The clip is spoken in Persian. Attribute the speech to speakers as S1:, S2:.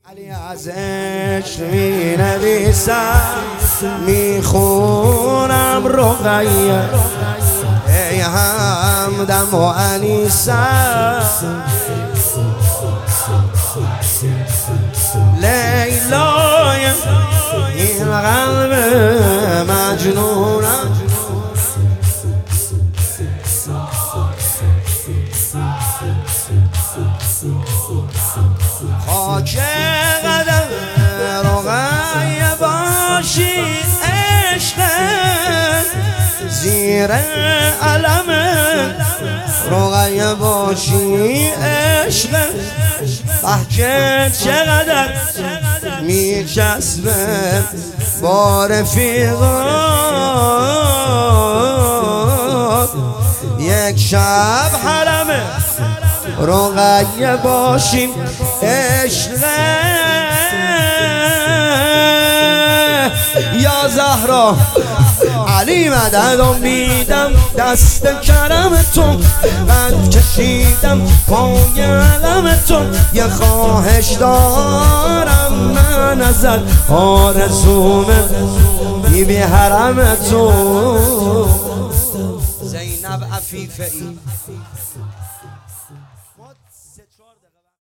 S1: علی ازش می نویسم میخونم رقیه ای همدم و انیسم لیلای این قلب مجنونم خاک قدم رقیه باشی عشق زیر علم رقیه باشی عشق بحکه چقدر میچسبه با رفیقات یک شب حرمه رقیه باشیم عشق یا زهرا علی مددم میدم دست کرم تو قد کشیدم پای علم تو یه خواهش دارم من ازت آرزومه بی حرم تو زینب عفیفه ای